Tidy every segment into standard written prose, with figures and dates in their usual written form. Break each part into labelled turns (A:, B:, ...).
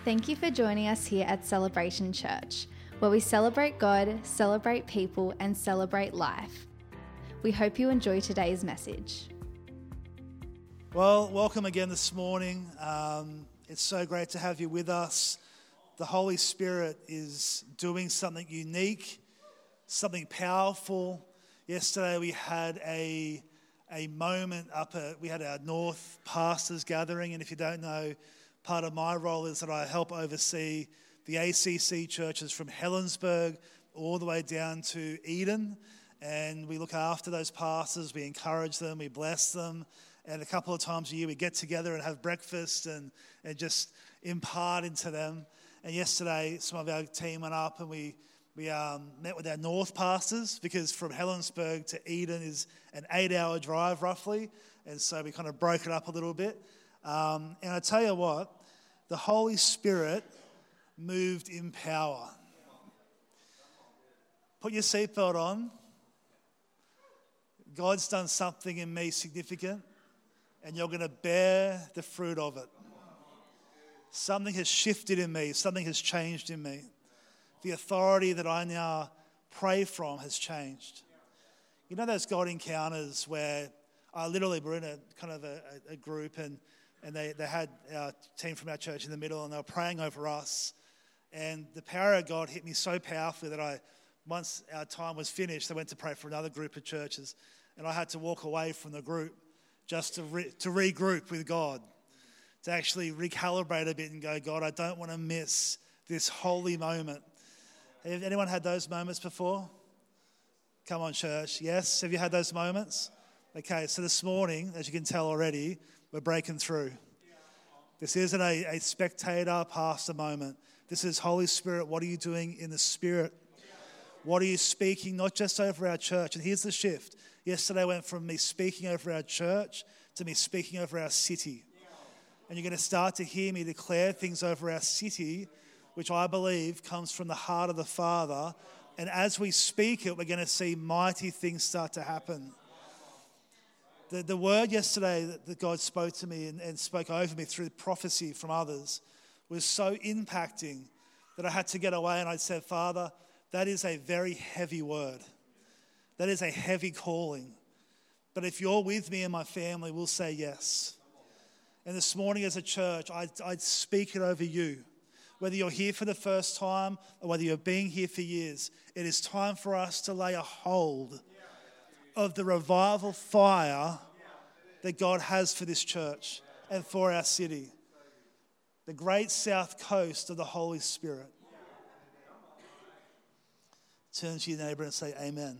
A: Thank you for joining us here at Celebration Church, where we celebrate God, celebrate people, and celebrate life. We hope you enjoy today's message.
B: Well, welcome again this morning. It's so great to have you with us. The Holy Spirit is doing something unique, something powerful. Yesterday we had a moment we had our North Pastors Gathering, and if you don't know, part of my role is that I help oversee the ACC churches from Helensburgh all the way down to Eden, and we look after those pastors, we encourage them, we bless them, and a couple of times a year we get together and have breakfast and just impart into them. And yesterday some of our team went up and we met with our North pastors, because from Helensburgh to Eden is an 8-hour drive roughly, and so we kind of broke it up a little bit. And I tell you what, the Holy Spirit moved in power. Put your seatbelt on. God's done something in me significant, and you're going to bear the fruit of it. Something has shifted in me. Something has changed in me. The authority that I now pray from has changed. You know those God encounters where I literally were in a kind of a group and they had our team from our church in the middle and they were praying over us. And the power of God hit me so powerfully that once our time was finished, I went to pray for another group of churches. And I had to walk away from the group just to regroup with God, to actually recalibrate a bit and go, God, I don't want to miss this holy moment. Have anyone had those moments before? Come on, church. Yes? Have you had those moments? Okay, so this morning, as you can tell already, we're breaking through. This isn't a spectator pastor moment. This is Holy Spirit. What are you doing in the Spirit? What are you speaking, not just over our church? And here's the shift. Yesterday went from me speaking over our church to me speaking over our city. And you're going to start to hear me declare things over our city, which I believe comes from the heart of the Father. And as we speak it, we're going to see mighty things start to happen. The word yesterday that God spoke to me and spoke over me through prophecy from others was so impacting that I had to get away and I said, Father, that is a very heavy word. That is a heavy calling. But if you're with me and my family, we'll say yes. And this morning as a church, I'd speak it over you. Whether you're here for the first time or whether you're being here for years, it is time for us to lay a hold of the revival fire that God has for this church and for our city. The great south coast of the Holy Spirit. Turn to your neighbor and say amen.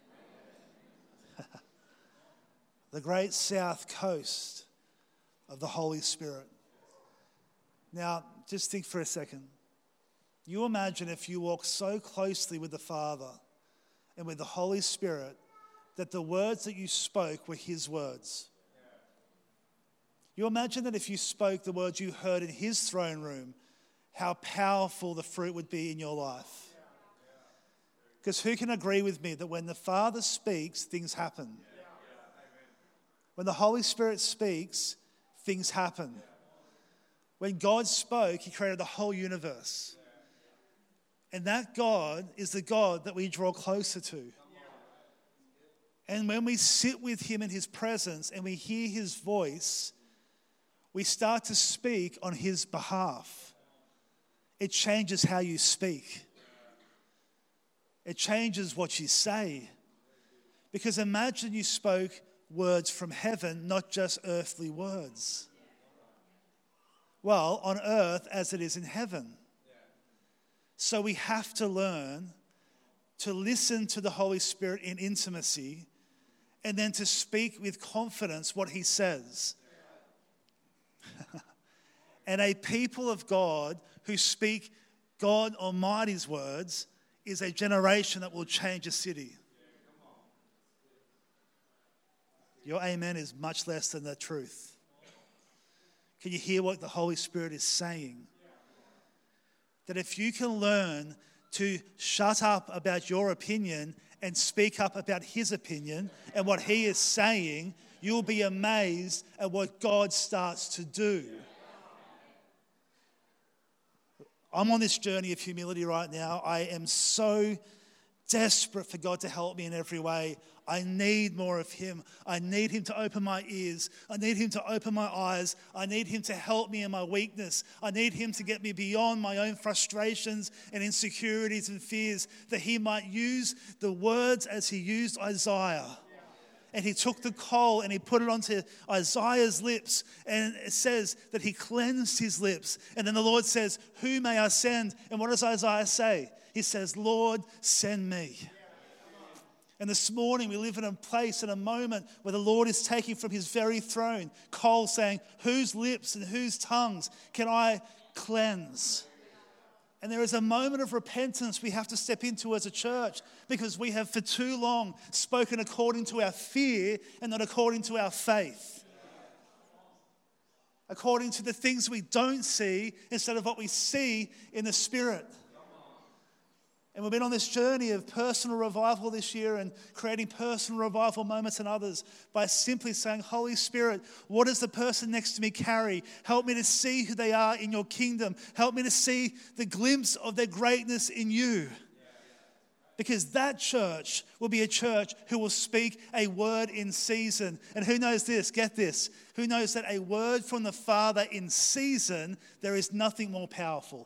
B: The great south coast of the Holy Spirit. Now, just think for a second. You imagine if you walk so closely with the Father and with the Holy Spirit that the words that you spoke were His words. You imagine that if you spoke the words you heard in His throne room, how powerful the fruit would be in your life. Because who can agree with me that when the Father speaks, things happen? When the Holy Spirit speaks, things happen. When God spoke, He created the whole universe. And that God is the God that we draw closer to. And when we sit with Him in His presence and we hear His voice, we start to speak on His behalf. It changes how you speak. It changes what you say. Because imagine you spoke words from heaven, not just earthly words. Well, on earth as it is in heaven. So we have to learn to listen to the Holy Spirit in intimacy and then to speak with confidence what He says. And a people of God who speak God Almighty's words is a generation that will change a city. Your amen is much less than the truth. Can you hear what the Holy Spirit is saying? That if you can learn to shut up about your opinion and speak up about His opinion and what He is saying, you'll be amazed at what God starts to do. I'm on this journey of humility right now. I am so desperate for God to help me in every way. I need more of Him. I need Him to open my ears. I need Him to open my eyes. I need Him to help me in my weakness. I need Him to get me beyond my own frustrations and insecurities and fears, that He might use the words as He used Isaiah. And He took the coal and He put it onto Isaiah's lips. And it says that He cleansed his lips. And then the Lord says, "Who may I send?" And what does Isaiah say? He says, "Lord, send me." And this morning we live in a place, in a moment where the Lord is taking from His very throne coal, saying, "Whose lips and whose tongues can I cleanse?" And there is a moment of repentance we have to step into as a church, because we have for too long spoken according to our fear and not according to our faith. According to the things we don't see instead of what we see in the Spirit. And we've been on this journey of personal revival this year and creating personal revival moments in others by simply saying, "Holy Spirit, what does the person next to me carry? Help me to see who they are in your kingdom. Help me to see the glimpse of their greatness in you." Because that church will be a church who will speak a word in season. And who knows this? Get this. Who knows that a word from the Father in season, there is nothing more powerful.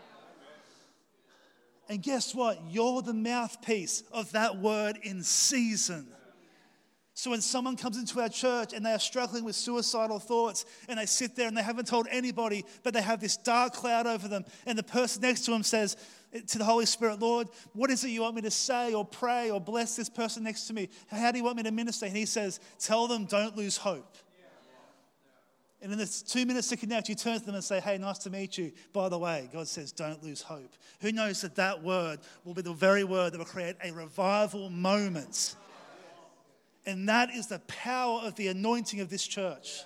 B: And guess what? You're the mouthpiece of that word in season. So when someone comes into our church and they are struggling with suicidal thoughts and they sit there and they haven't told anybody, but they have this dark cloud over them, and the person next to them says to the Holy Spirit, "Lord, what is it you want me to say or pray or bless this person next to me? How do you want me to minister?" And He says, "Tell them, don't lose hope." And in the 2 minutes to connect, you turn to them and say, "Hey, nice to meet you. By the way," God says, "don't lose hope." Who knows that that word will be the very word that will create a revival moment? And that is the power of the anointing of this church.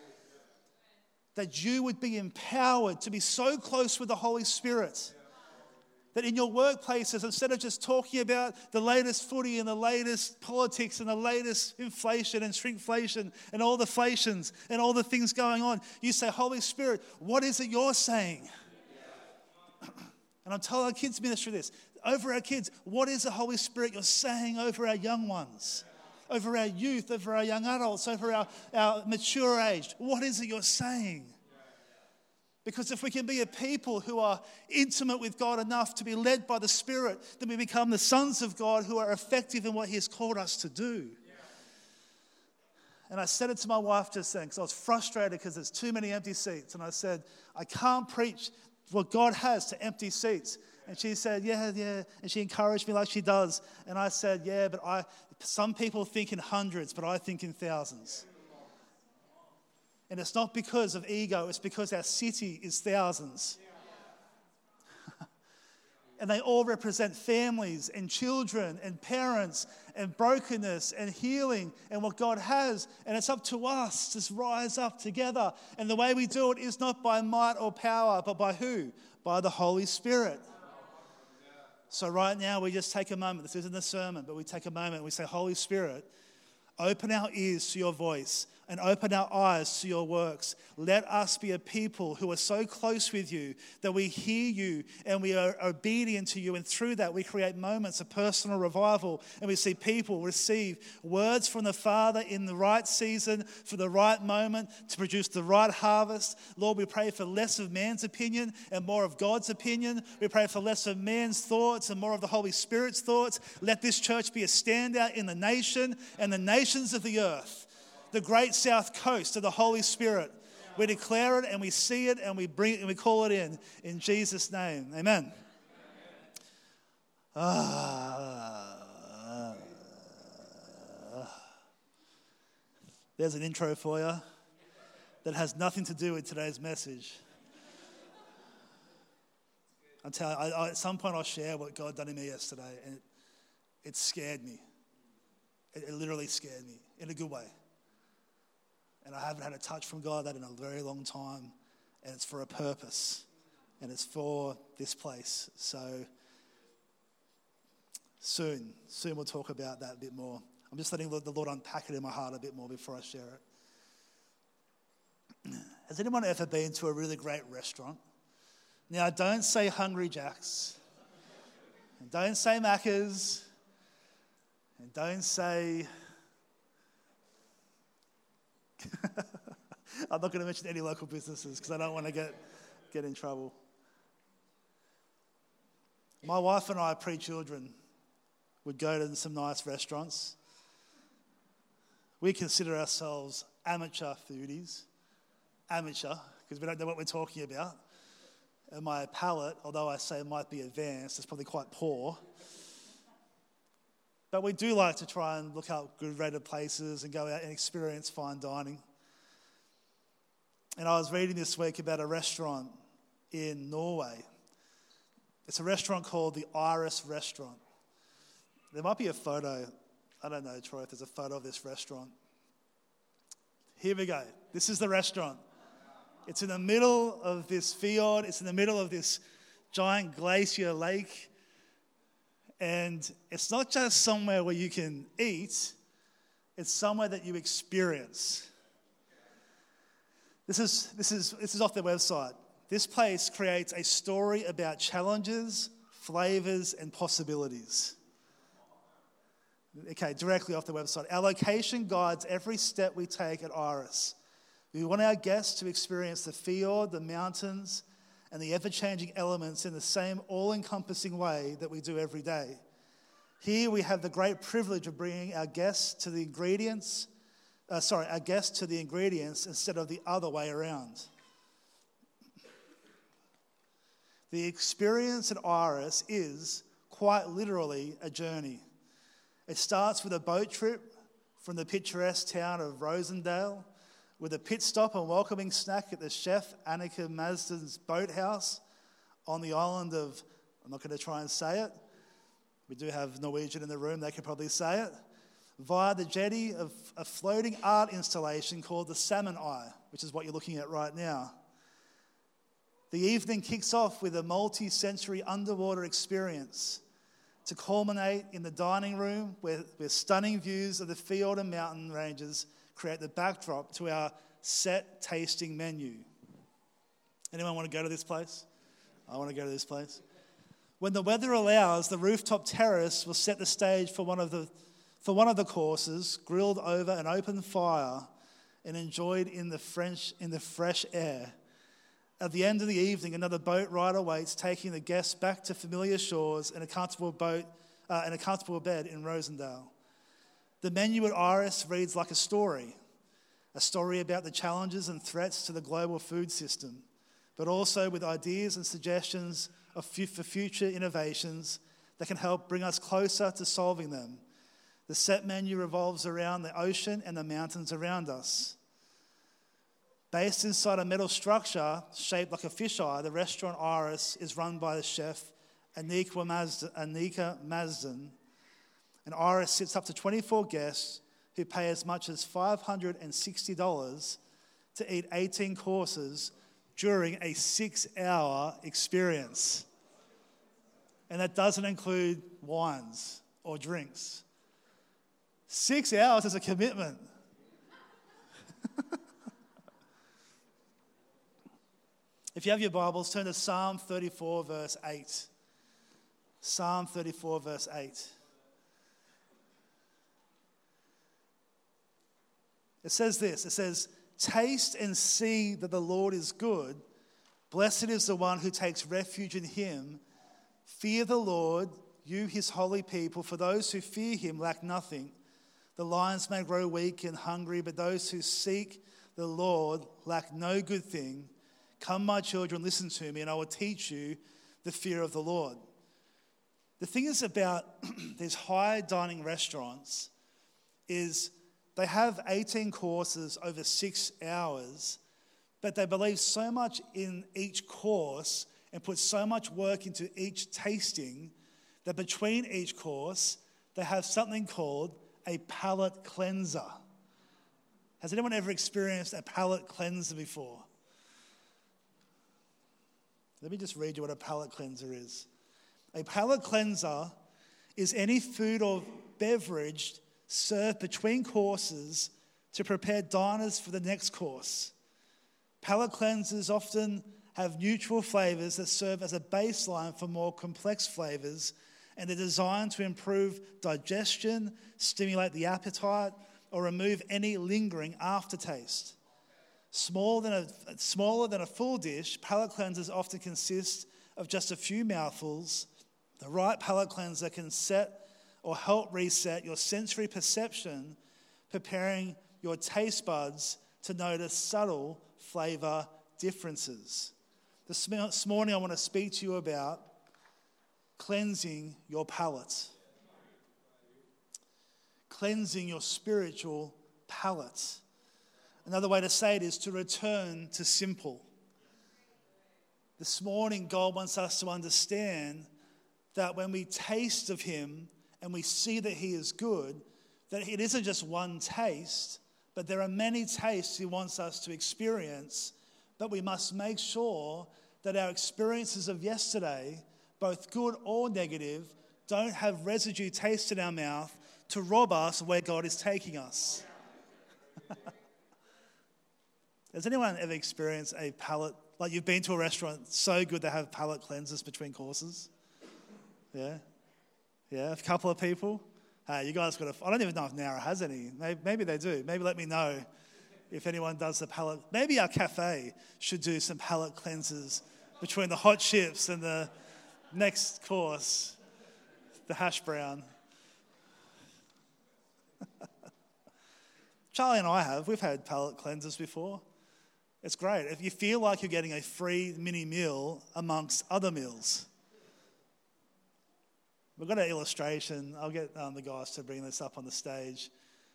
B: That you would be empowered to be so close with the Holy Spirit that in your workplaces, instead of just talking about the latest footy and the latest politics and the latest inflation and shrinkflation and all the flations and all the things going on, you say, "Holy Spirit, what is it you're saying?" And I'm telling our kids ministry this. Over our kids, what is the Holy Spirit you're saying over our young ones? Over our youth, over our young adults, over our mature age? What is it you're saying? Because if we can be a people who are intimate with God enough to be led by the Spirit, then we become the sons of God who are effective in what He has called us to do. And I said it to my wife just then, because I was frustrated because there's too many empty seats. And I said, "I can't preach what God has to empty seats." And she said, yeah. And she encouraged me like she does. And I said, "Yeah, but some people think in hundreds, but I think in thousands." And it's not because of ego, it's because our city is thousands. And they all represent families and children and parents and brokenness and healing and what God has. And it's up to us to rise up together. And the way we do it is not by might or power, but by who? By the Holy Spirit. So right now we just take a moment. This isn't a sermon, but we take a moment and we say, "Holy Spirit, open our ears to your voice and open our eyes to your works. Let us be a people who are so close with you that we hear you and we are obedient to you. And through that, we create moments of personal revival. And we see people receive words from the Father in the right season, for the right moment, to produce the right harvest. Lord, we pray for less of man's opinion and more of God's opinion. We pray for less of man's thoughts and more of the Holy Spirit's thoughts. Let this church be a standout in the nation and the nations of the earth. The great south coast of the Holy Spirit. We declare it and we see it and we bring it and we call it in Jesus' name. Amen. There's an intro for you that has nothing to do with today's message. I'll tell you, at some point I'll share what God done in me yesterday, and it scared me. It literally scared me in a good way. And I haven't had a touch from God that in a very long time. And it's for a purpose. And it's for this place. So soon we'll talk about that a bit more. I'm just letting the Lord unpack it in my heart a bit more before I share it. Has anyone ever been to a really great restaurant? Now, don't say Hungry Jack's, and don't say Macca's, and don't say... I'm not going to mention any local businesses because I don't want to get in trouble. My wife and I, pre-children, would go to some nice restaurants. We consider ourselves amateur foodies. Amateur, because we don't know what we're talking about. And my palate, although I say it might be advanced, is probably quite poor. But we do like to try and look up good rated places and go out and experience fine dining. And I was reading this week about a restaurant in Norway. It's a restaurant called the Iris Restaurant. There might be a photo. I don't know, Troy, if there's a photo of this restaurant. Here we go. This is the restaurant. It's in the middle of this fjord. It's in the middle of this giant glacier lake. And it's not just somewhere where you can eat. It's somewhere that you experience. This is off their website. This place creates a story about challenges, flavors, and possibilities. Okay, directly off the website. Our location guides every step we take at Iris. We want our guests to experience the fjord, the mountains, and the ever-changing elements in the same all-encompassing way that we do every day. Here we have the great privilege of bringing our guests to the ingredients instead of the other way around. The experience at Iris is quite literally a journey. It starts with a boat trip from the picturesque town of Rosendale with a pit stop and welcoming snack at the chef Annika Mazden's boathouse on the island of, I'm not going to try and say it. We do have Norwegian in the room, they can probably say it. Via the jetty of a floating art installation called the Salmon Eye, which is what you're looking at right now. The evening kicks off with a multi-sensory underwater experience to culminate in the dining room where stunning views of the fjord and mountain ranges create the backdrop to our set tasting menu. Anyone want to go to this place? I want to go to this place. When the weather allows, the rooftop terrace will set the stage for one of the courses, grilled over an open fire and enjoyed in the fresh air. At the end of the evening, another boat ride awaits, taking the guests back to familiar shores in a comfortable bed in Rosendale. The menu at Iris reads like a story about the challenges and threats to the global food system, but also with ideas and suggestions for future innovations that can help bring us closer to solving them. The set menu revolves around the ocean and the mountains around us. Based inside a metal structure shaped like a fisheye, the restaurant Iris is run by the chef Annika Mazden. And Iris sits up to 24 guests who pay as much as $560 to eat 18 courses during a 6-hour experience. And that doesn't include wines or drinks. 6 hours is a commitment. If you have your Bibles, turn to Psalm 34, verse 8. Psalm 34, verse 8. It says this, it says, "Taste and see that the Lord is good. Blessed is the one who takes refuge in him. Fear the Lord, you his holy people, for those who fear him lack nothing. The lions may grow weak and hungry, but those who seek the Lord lack no good thing. Come, my children, listen to me, and I will teach you the fear of the Lord." The thing is about these high dining restaurants is they have 18 courses over 6 hours, but they believe so much in each course and put so much work into each tasting that between each course, they have something called a palate cleanser. Has anyone ever experienced a palate cleanser before? Let me just read you what a palate cleanser is. A palate cleanser is any food or beverage served between courses to prepare diners for the next course. Palate cleansers often have neutral flavors that serve as a baseline for more complex flavors, and they're designed to improve digestion, stimulate the appetite, or remove any lingering aftertaste. Smaller than a full dish, palate cleansers often consist of just a few mouthfuls. The right palate cleanser can set or help reset your sensory perception, preparing your taste buds to notice subtle flavor differences. This morning I want to speak to you about cleansing your palate. Cleansing your spiritual palate. Another way to say it is to return to simple. This morning, God wants us to understand that when we taste of Him and we see that He is good, that it isn't just one taste, but there are many tastes He wants us to experience, but we must make sure that our experiences of yesterday, both good or negative, don't have residue taste in our mouth to rob us of where God is taking us. Has anyone ever experienced a palate, like you've been to a restaurant, so good they have palate cleansers between courses? Yeah? Yeah, a couple of people? Hey, you guys got to, I don't even know if Nara has any. Maybe they do. Maybe let me know if anyone does the palate. Maybe our cafe should do some palate cleansers between the hot chips and the next course, the hash brown. Charlie and I we've had palate cleansers before. It's great. If you feel like you're getting a free mini meal amongst other meals. We've got an illustration. I'll get the guys to bring this up on the stage.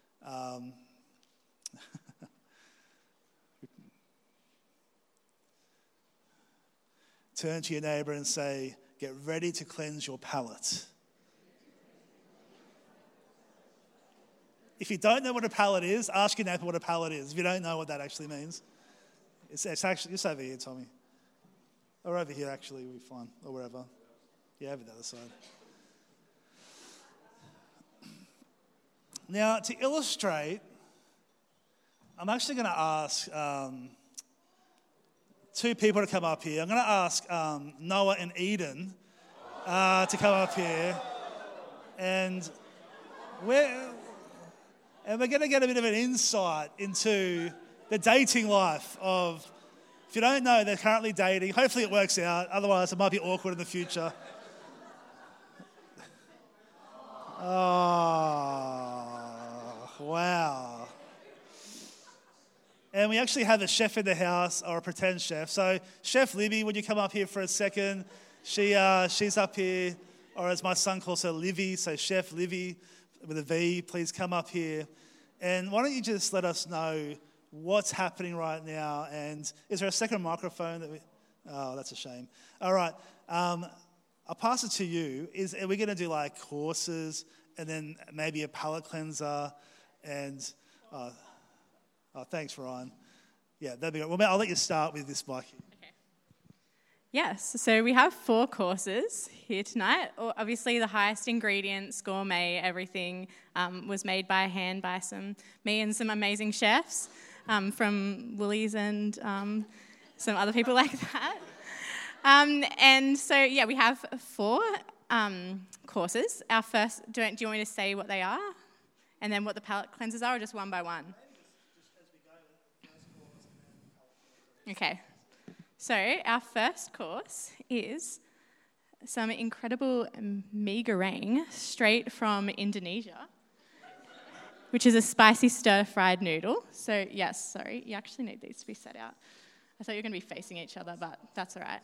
B: Turn to your neighbour and say, get ready to cleanse your palate. If you don't know what a palate is, ask your neighbour what a palate is. If you don't know what that actually means. It's actually, just over here, Tommy. Or over here, actually, we'll be fine. Or wherever. Yeah, over the other side. Now, to illustrate, I'm actually going to ask two people to come up here. I'm going to ask Noah and Eden to come up here. And we're going to get a bit of an insight into the dating life of, if you don't know, they're currently dating. Hopefully it works out. Otherwise, it might be awkward in the future. Oh, wow. And we actually have a chef in the house, or a pretend chef. So, Chef Libby, would you come up here for a second? She's up here, or as my son calls her, Livy. So, Chef Livy with a V, please come up here. And why don't you just let us know what's happening right now? And is there a second microphone? Oh, that's a shame. All right. I'll pass it to you. Are we going to do like courses and then maybe a palate cleanser? And thanks, Ryan. Yeah, that'd be great. Well, I'll let you start with this mic.
C: Okay. Yes, so we have 4 courses here tonight. Obviously, the highest ingredients, gourmet, everything was made by hand by me and some amazing chefs from Woolies and some other people like that. And so, yeah, we have 4 courses. Our first, do you want me to say what they are? And then what the palate cleansers are, or just one by one? Okay. So our first course is some incredible mee goreng straight from Indonesia, which is a spicy stir-fried noodle. So, yes, sorry, you actually need these to be set out. I thought you were going to be facing each other, but that's all right.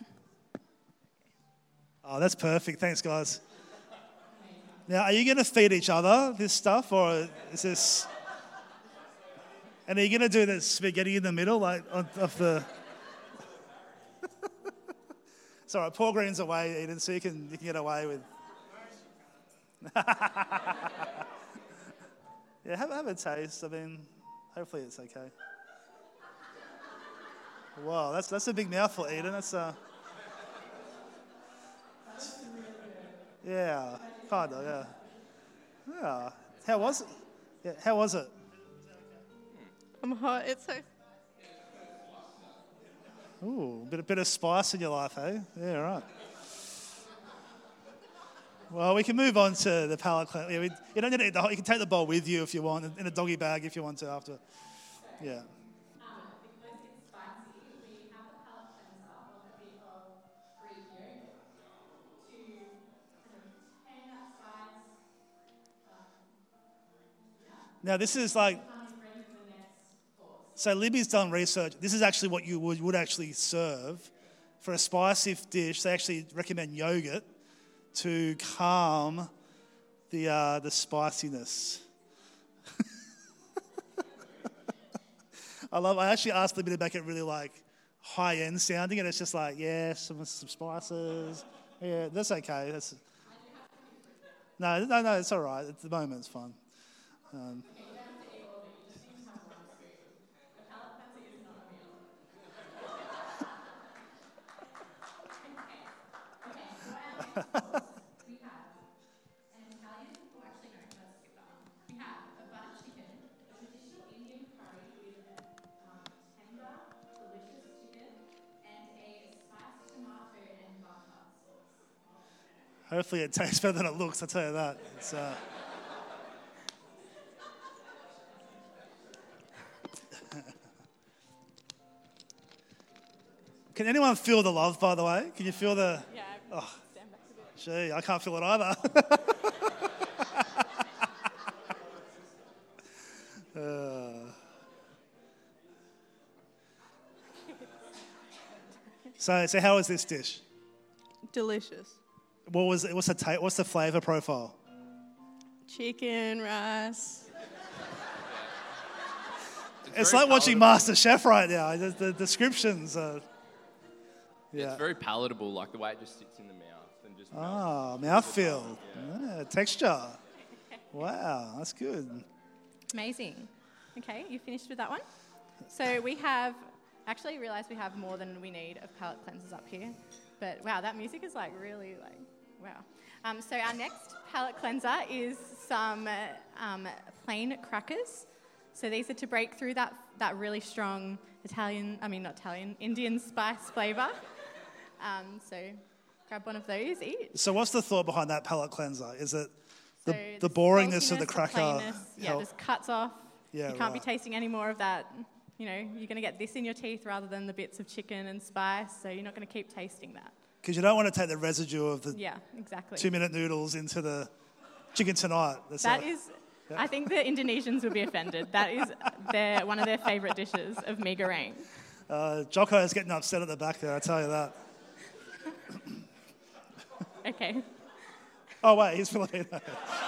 B: Oh, that's perfect. Thanks, guys. Now, are you going to feed each other this stuff, or is this... And are you going to do the spaghetti in the middle, like of the... It's all right, Paul Green's away, Eden, so you can get away with... Yeah, have a taste. I mean, hopefully it's okay. Wow, that's a big mouthful, Eden. That's yeah, kind of, yeah. Yeah. How was it? Yeah, how was it?
C: I'm hot. It's so...
B: Ooh, a bit of spice in your life, hey? Yeah, right. Well, we can move on to the palate cleanser. Yeah, you don't need to eat the whole. You can take the bowl with you if you want, in a doggy bag if you want to after. Yeah.
C: Because it's spicy, we have a palate cleanser of a bit of Greek yogurt to kind of tan that spice.
B: Now, this is like, so Libby's done research. This is actually what you would actually serve for a spicy dish. They actually recommend yogurt to calm the spiciness. I actually asked Libby to make it really like high-end sounding, and it's just like, yeah, some spices. Yeah, that's okay. No, it's all right. At the moment, it's fine.
C: We have an Italian, or actually no, let's skip that one. We have a butter chicken, a traditional Indian curry with tender, delicious chicken, and a spiced tomato and butter sauce.
B: Hopefully it tastes better than it looks, I'll tell you that. It's, Can anyone feel the love, by the way? Can you feel the...
C: Yeah,
B: Oh,
C: stand back a bit.
B: gee, I can't feel it either. So how was this dish?
D: Delicious.
B: What's the flavour profile?
D: Chicken, rice.
B: It's
E: very
B: like watching
E: palatable.
B: MasterChef right now. The descriptions are...
E: It's very palatable, like the way it just sits in the mouth and just melts.
B: Mouthfeel. Yeah, texture. Wow, that's good.
C: Amazing. Okay, you finished with that one? So we have, actually realised we have more than we need of palate cleansers up here. But wow, that music is like really like, wow. So our next palate cleanser is some plain crackers. So these are to break through that really strong Indian spice flavour. So grab one of those, eat.
B: So what's the thought behind that palate cleanser? Is it
C: So
B: the boringness of the
C: saltiness,
B: cracker?
C: plainness,
B: help?
C: just cuts off.
B: Yeah,
C: You can't be
B: right.
C: tasting any more of that. You know, you're going to get this in your teeth rather than the bits of chicken and spice, so you're not going to keep tasting that.
B: Because you don't want to take the residue of the
C: Yeah, exactly.
B: 2-minute noodles into the chicken tonight.
C: That is, I think the Indonesians would be offended. That is one of their favourite dishes of mee goreng.
B: Jocko is getting upset at the back there, I tell you that.
C: Okay.
B: Oh, wait, he's Filipino.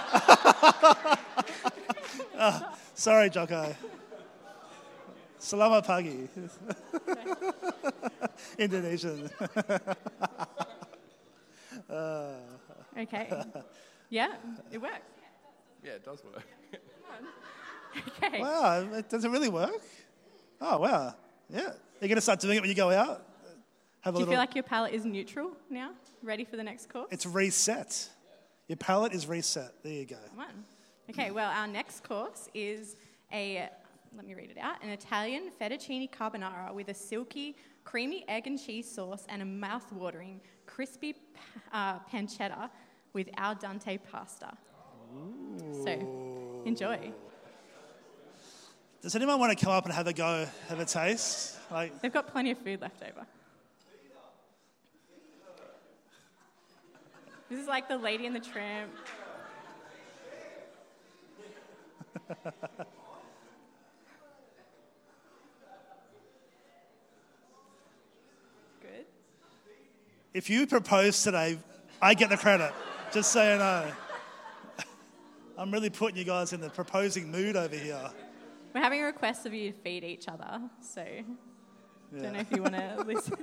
B: Sorry, Jocko. Selamat pagi. Indonesian.
C: Okay. Yeah, it works.
E: Yeah, it does work.
C: Okay.
B: Wow, does it really work? Oh, wow. Yeah. You're going to start doing it when you go out? Have a
C: Do you
B: little...
C: feel like your palate is neutral now? Ready for the next course?
B: It's reset. Your palate is reset. There you go.
C: Come on. Okay, well, our next course is let me read it out, an Italian fettuccine carbonara with a silky, creamy egg and cheese sauce and a mouth-watering, crispy pancetta with al dente pasta. Ooh. So, enjoy.
B: Does anyone want to come up and have a go, have a taste? Like,
C: They've got plenty of food left over. This is like the Lady and the Tramp. Good.
B: if you propose today, I get the credit. Just so you know. I'm really putting you guys in the proposing mood over here.
C: We're having a request of you to feed each other, so don't know if you want to listen.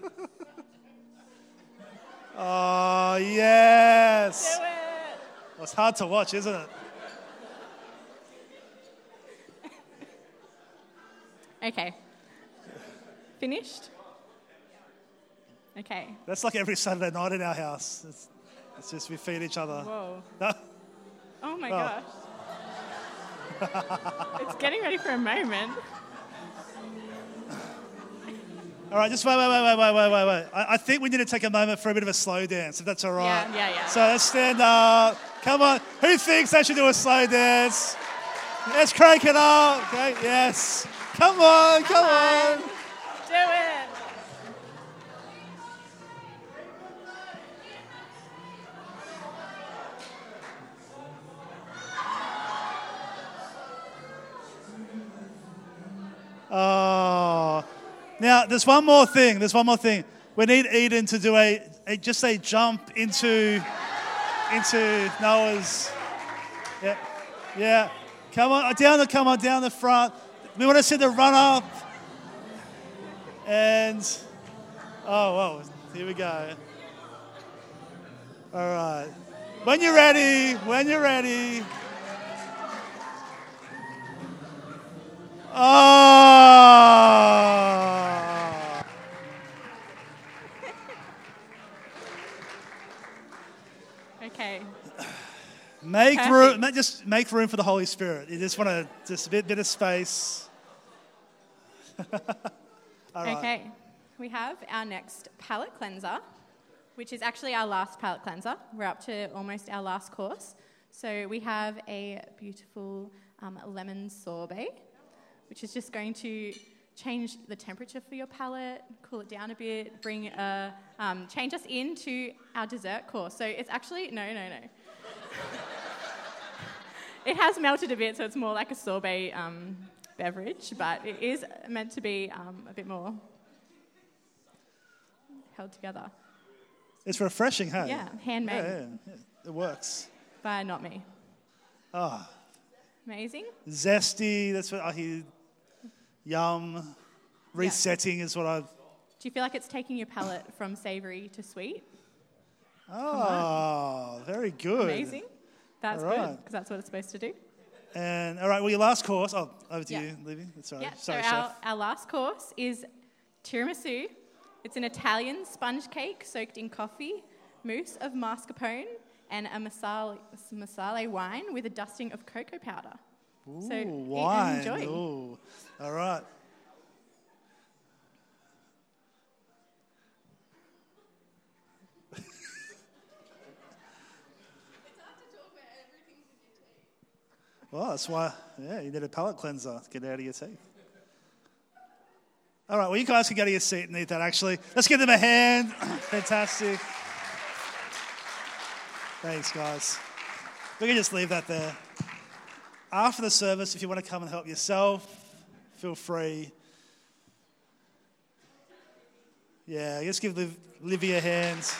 B: Oh, yes.
C: Do it!
B: Well, it's hard to watch, isn't it?
C: Okay. Finished? Okay.
B: That's like every Saturday night in our house. It's just we feed each other.
C: Whoa.
B: No?
C: Oh my gosh. It's getting ready for a moment.
B: All right, just wait. I think we need to take a moment for a bit of a slow dance, if that's all right.
C: Yeah.
B: So let's stand up. Come on. Who thinks they should do a slow dance? Let's crank it up. Okay, yes. Come on.
C: Do it.
B: Oh. Now, there's one more thing. We need Eden to do a jump into Noah's. Yeah. Come on down the front. We want to see the run up. And whoa, here we go. All right. When you're ready. Oh.
C: Okay.
B: Make room. Just make room for the Holy Spirit. You just want a bit of space. All right.
C: Okay. We have our next palate cleanser, which is actually our last palate cleanser. We're up to almost our last course. So we have a beautiful lemon sorbet, which is just going to change the temperature for your palate, cool it down a bit, change us into our dessert course. So it's actually, no. It has melted a bit, so it's more like a sorbet beverage, but it is meant to be a bit more held together.
B: It's refreshing, hey?
C: Yeah, handmade.
B: Yeah. It works.
C: By not me.
B: Oh.
C: Amazing.
B: Zesty, that's what I hear. Yum. Resetting is what I've...
C: Do you feel like it's taking your palate from savoury to sweet?
B: Oh, very good.
C: Amazing. That's
B: all right.
C: good, because that's what it's supposed to do.
B: And, all right, well, your last course... Oh, over to you, Livy. Sorry,
C: Yeah,
B: Sorry,
C: so
B: Chef.
C: our last course is tiramisu. It's an Italian sponge cake soaked in coffee, mousse of mascarpone, and a masale wine with a dusting of cocoa powder.
B: Ooh,
C: So
B: wine.
C: enjoy.
B: Ooh. All right. Well, that's why, you need a palate cleanser to get out of your teeth. All right, well, you guys can go to your seat and eat that, actually. Let's give them a hand. Fantastic. Thanks, guys. We can just leave that there. After the service, if you want to come and help yourself, feel free. Yeah, just give Livy a hand.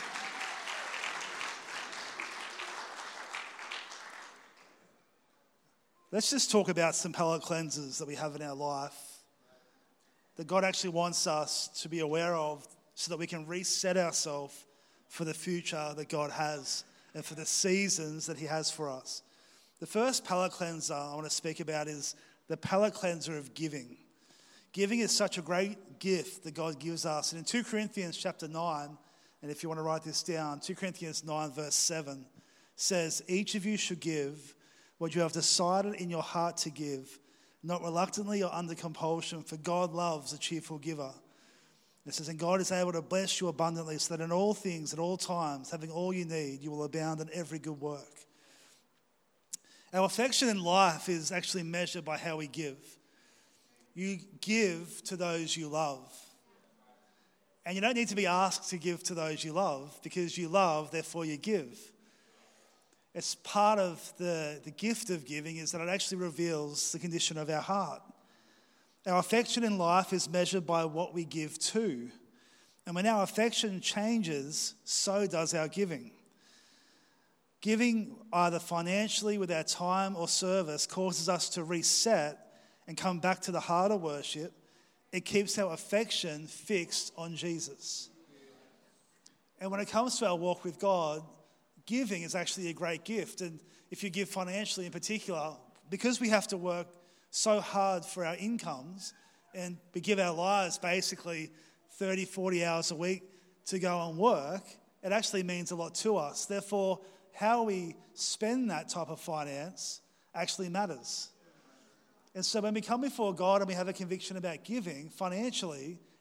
B: Let's just talk about some palate cleansers that we have in our life that God actually wants us to be aware of so that we can reset ourselves for the future that God has and for the seasons that He has for us. The first palate cleanser I want to speak about is the palate cleanser of giving. Giving is such a great gift that God gives us. And in 2 Corinthians chapter 9, and if you want to write this down, 2 Corinthians 9 verse 7 says, each of you should give what you have decided in your heart to give, not reluctantly or under compulsion, for God loves a cheerful giver. It says, and God is able to bless you abundantly so that in all things, at all times, having all you need, you will abound in every good work. Our affection in life is actually measured by how we give. You give to those you love. And you don't need to be asked to give to those you love because you love, therefore you give. It's part of the gift of giving is that it actually reveals the condition of our heart. Our affection in life is measured by what we give to. And when our affection changes, so does our giving. Giving either financially with our time or service causes us to reset and come back to the heart of worship. It keeps our affection fixed on Jesus. And when it comes to our walk with God, giving is actually a great gift. And if you give financially in particular, because we have to work so hard for our incomes and we give our lives basically 30, 40 hours a week to go and work, it actually means a lot to us. Therefore, how we spend that type of finance actually matters. And so when we come before God and we have a conviction about giving financially,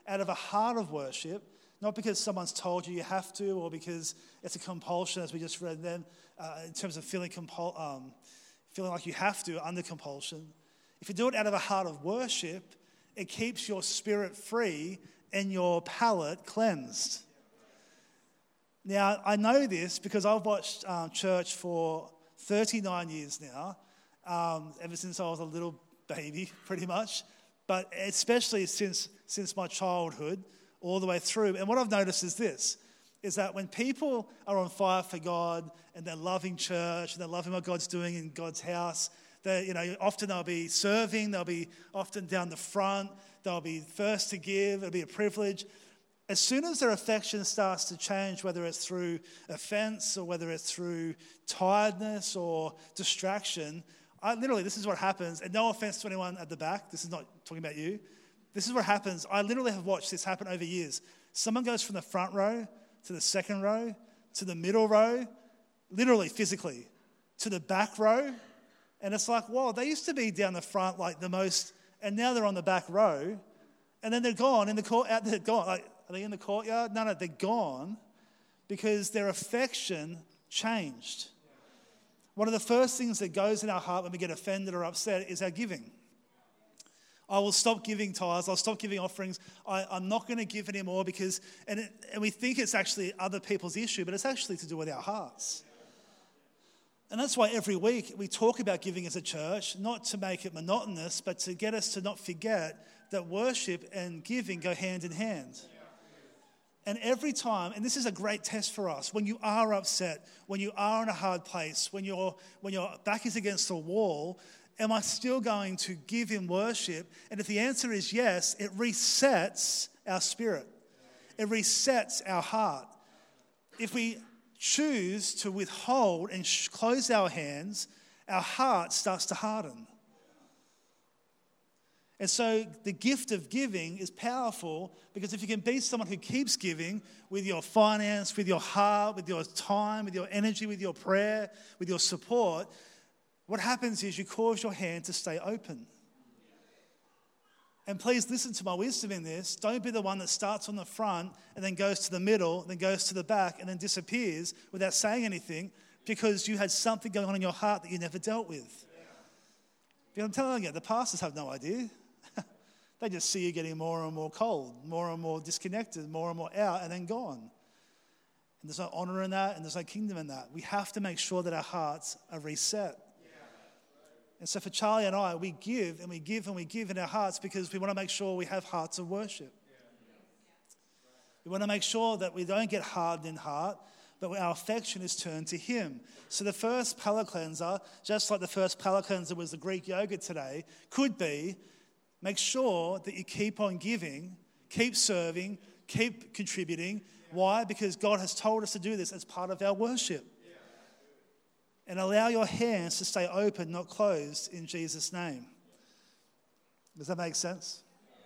B: out of a heart of worship, not because someone's told you have to or because it's a compulsion, as we just read then, in terms of feeling like you have to under compulsion. If you do it out of a heart of worship, it keeps your spirit free and your palate cleansed. Now, I know this because I've watched church for 39 years now, ever since I was a little baby, pretty much, but especially since my childhood, all the way through. And what I've noticed is this, is that when people are on fire for God and they're loving church and they're loving what God's doing in God's house, often they'll be serving, they'll be often down the front, they'll be first to give, it'll be a privilege. As soon as their affection starts to change, whether it's through offense or whether it's through tiredness or distraction, this is what happens, and no offense to anyone at the back, this is not talking about you. This is what happens. I literally have watched this happen over years. Someone goes from the front row to the second row to the middle row, literally physically, to the back row. And it's like, wow, they used to be down the front like the most, and now they're on the back row. And then they're gone in the court. They're gone. Like, are they in the courtyard? No, they're gone because their affection changed. One of the first things that goes in our heart when we get offended or upset is our giving. I will stop giving tithes. I'll stop giving offerings. I'm not going to give anymore because, and we think it's actually other people's issue, but it's actually to do with our hearts. And that's why every week we talk about giving as a church, not to make it monotonous, but to get us to not forget that worship and giving go hand in hand. And every time, and this is a great test for us, when you are upset, when you are in a hard place, when your back is against the wall, am I still going to give in worship? And if the answer is yes, it resets our spirit. It resets our heart. If we choose to withhold and close our hands, our heart starts to harden. And so the gift of giving is powerful because if you can be someone who keeps giving with your finance, with your heart, with your time, with your energy, with your prayer, with your support, what happens is you cause your hand to stay open. And please listen to my wisdom in this. Don't be the one that starts on the front and then goes to the middle, then goes to the back and then disappears without saying anything because you had something going on in your heart that you never dealt with. But I'm telling you, the pastors have no idea. They just see you getting more and more cold, more and more disconnected, more and more out and then gone. And there's no honor in that and there's no kingdom in that. We have to make sure that our hearts are reset. And so for Charlie and I, we give and we give and we give in our hearts because we want to make sure we have hearts of worship. We want to make sure that we don't get hardened in heart, but our affection is turned to Him. So the first palate cleanser, just like the first palate cleanser was the Greek yogurt today, could be make sure that you keep on giving, keep serving, keep contributing. Why? Because God has told us to do this as part of our worship. And allow your hands to stay open, not closed, in Jesus' name. Does that make sense?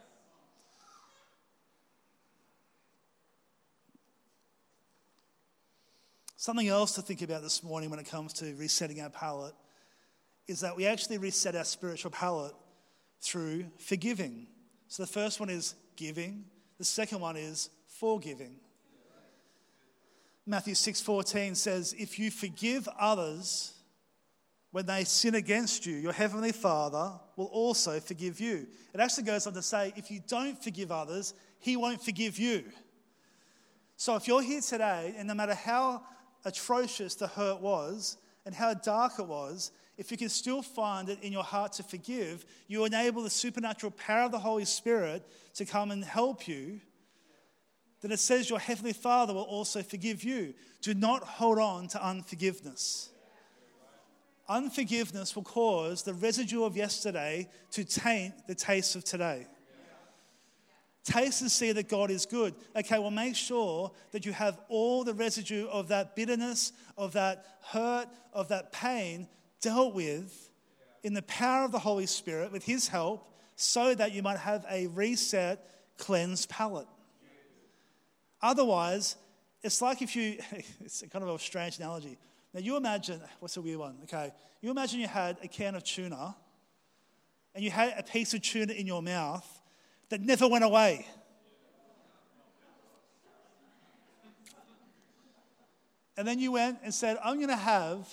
B: Something else to think about this morning when it comes to resetting our palate is that we actually reset our spiritual palate through forgiving. So the first one is giving. The second one is forgiving. Matthew 6:14 says, if you forgive others when they sin against you, your heavenly Father will also forgive you. It actually goes on to say, if you don't forgive others, He won't forgive you. So if you're here today, and no matter how atrocious the hurt was and how dark it was, if you can still find it in your heart to forgive, you enable the supernatural power of the Holy Spirit to come and help you. Then it says your heavenly Father will also forgive you. Do not hold on to unforgiveness. Unforgiveness will cause the residue of yesterday to taint the taste of today. Taste and see that God is good. Okay, well, make sure that you have all the residue of that bitterness, of that hurt, of that pain dealt with in the power of the Holy Spirit with His help so that you might have a reset, cleansed palate. Otherwise, it's like if you, it's kind of a strange analogy. Now you imagine, what's a weird one? Okay, you imagine you had a can of tuna and you had a piece of tuna in your mouth that never went away. And then you went and said, I'm going to have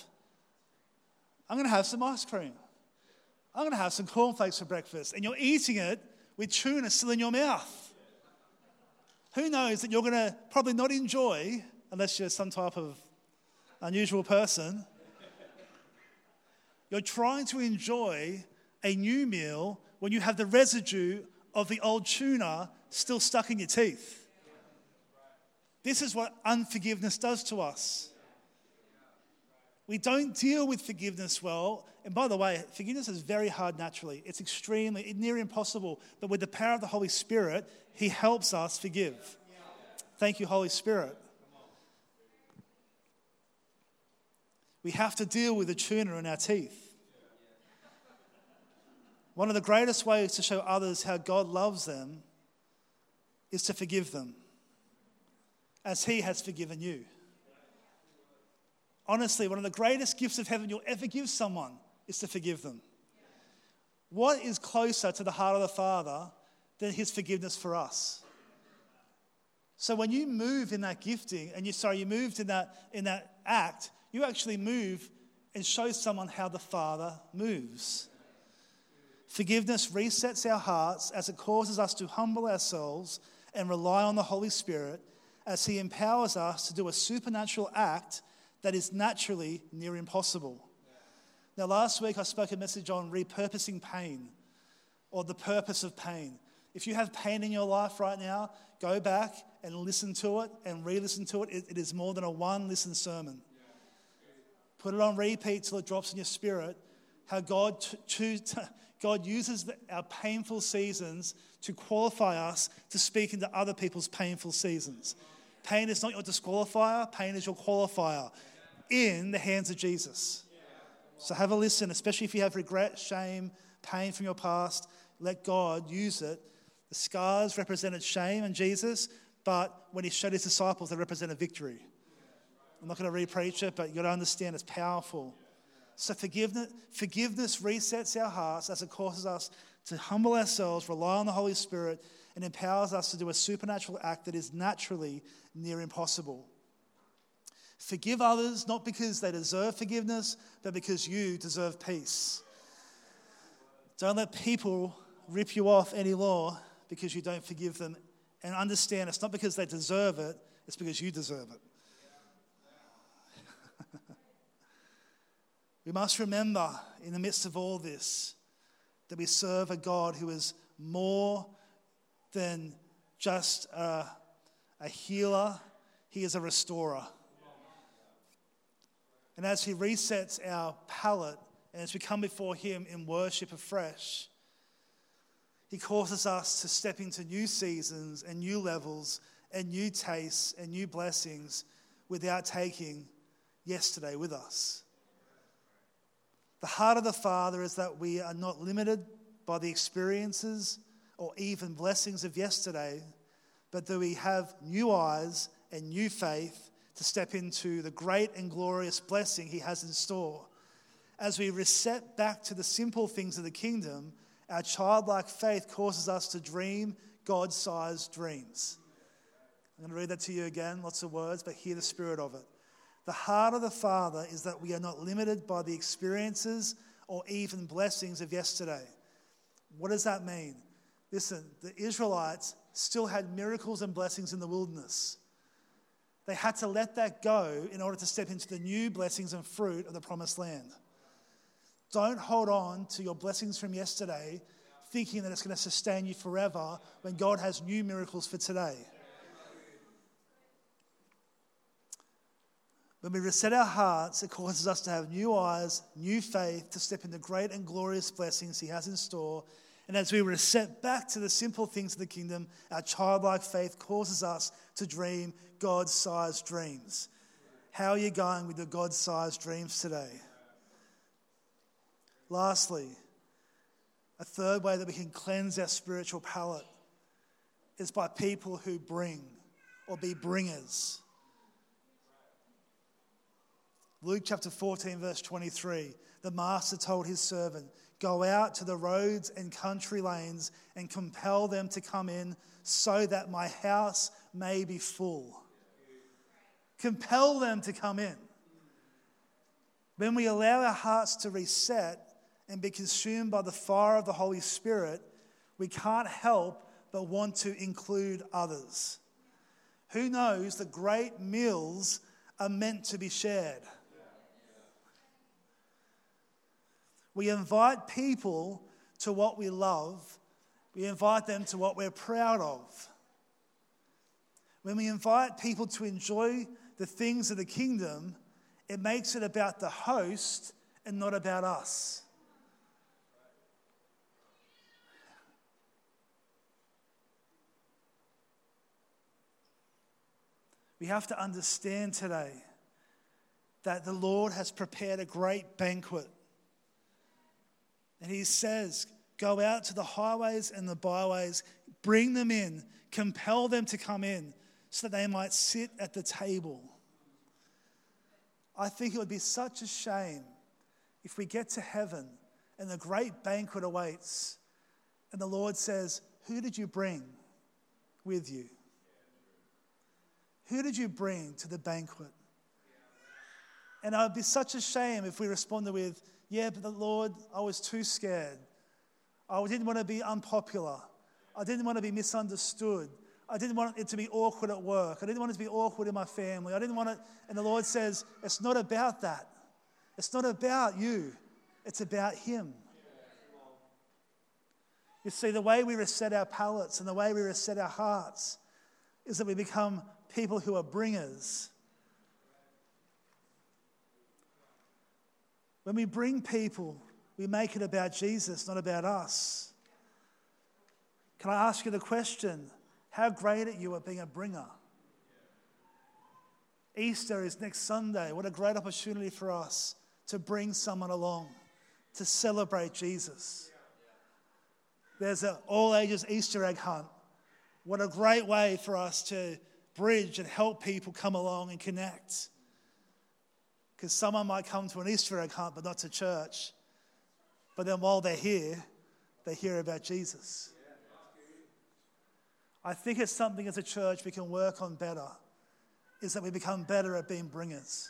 B: some ice cream. I'm going to have some cornflakes for breakfast. And you're eating it with tuna still in your mouth. Who knows that you're going to probably not enjoy, unless you're some type of unusual person, you're trying to enjoy a new meal when you have the residue of the old tuna still stuck in your teeth. This is what unforgiveness does to us. We don't deal with forgiveness well. And by the way, forgiveness is very hard naturally. It's extremely, near impossible. But with the power of the Holy Spirit, He helps us forgive. Thank you, Holy Spirit. We have to deal with the tuna in our teeth. One of the greatest ways to show others how God loves them is to forgive them, as He has forgiven you. Honestly, one of the greatest gifts of heaven you'll ever give someone is to forgive them. What is closer to the heart of the Father than His forgiveness for us? So when you move in that gifting, and you moved in that act, you actually move and show someone how the Father moves. Forgiveness resets our hearts as it causes us to humble ourselves and rely on the Holy Spirit as He empowers us to do a supernatural act that is naturally near impossible. Now, last week I spoke a message on repurposing pain, or the purpose of pain. If you have pain in your life right now, go back and listen to it and re-listen to it. It is more than a one-listen sermon. Put it on repeat till it drops in your spirit. How God uses our painful seasons to qualify us to speak into other people's painful seasons. Pain is not your disqualifier. Pain is your qualifier in the hands of Jesus. So have a listen, especially if you have regret, shame, pain from your past. Let God use it. The scars represented shame in Jesus, but when He showed His disciples, they represented victory. I'm not going to re-preach it, but you've got to understand it's powerful. So forgiveness resets our hearts as it causes us to humble ourselves, rely on the Holy Spirit, and empowers us to do a supernatural act that is naturally near impossible. Forgive others, not because they deserve forgiveness, but because you deserve peace. Don't let people rip you off any more because you don't forgive them. And understand it's not because they deserve it, it's because you deserve it. We must remember in the midst of all this that we serve a God who is more than just a healer. He is a restorer. And as He resets our palate and as we come before Him in worship afresh, He causes us to step into new seasons and new levels and new tastes and new blessings without taking yesterday with us. The heart of the Father is that we are not limited by the experiences or even blessings of yesterday, but that we have new eyes and new faith to step into the great and glorious blessing He has in store. As we reset back to the simple things of the kingdom, our childlike faith causes us to dream God-sized dreams. I'm going to read that to you again, lots of words, but hear the spirit of it. The heart of the Father is that we are not limited by the experiences or even blessings of yesterday. What does that mean? Listen, the Israelites still had miracles and blessings in the wilderness. They had to let that go in order to step into the new blessings and fruit of the promised land. Don't hold on to your blessings from yesterday thinking that it's going to sustain you forever when God has new miracles for today. When we reset our hearts, it causes us to have new eyes, new faith, to step into great and glorious blessings He has in store. And as we reset back to the simple things of the kingdom, our childlike faith causes us to dream God-sized dreams. How are you going with your God-sized dreams today? Lastly, a third way that we can cleanse our spiritual palate is by people who bring or be bringers. Luke chapter 14, verse 23, the master told his servant, "Go out to the roads and country lanes and compel them to come in so that my house may be full." Compel them to come in. When we allow our hearts to reset and be consumed by the fire of the Holy Spirit, we can't help but want to include others. Who knows that great meals are meant to be shared? We invite people to what we love. We invite them to what we're proud of. When we invite people to enjoy the things of the kingdom, it makes it about the host and not about us. We have to understand today that the Lord has prepared a great banquet. And he says, go out to the highways and the byways, bring them in, compel them to come in so that they might sit at the table. I think it would be such a shame if we get to heaven and the great banquet awaits and the Lord says, who did you bring with you? Who did you bring to the banquet? And it would be such a shame if we responded with, yeah, but the Lord, I was too scared. I didn't want to be unpopular. I didn't want to be misunderstood. I didn't want it to be awkward at work. I didn't want it to be awkward in my family. I didn't want it. And the Lord says, it's not about that. It's not about you. It's about him. You see, the way we reset our palates and the way we reset our hearts is that we become people who are bringers. When we bring people, we make it about Jesus, not about us. Can I ask you the question, how great are you at being a bringer? Easter is next Sunday. What a great opportunity for us to bring someone along, to celebrate Jesus. There's an all-ages Easter egg hunt. What a great way for us to bridge and help people come along and connect. Because someone might come to an Easter egg hunt but not to church. But then while they're here, they hear about Jesus. I think it's something as a church we can work on better, is that we become better at being bringers.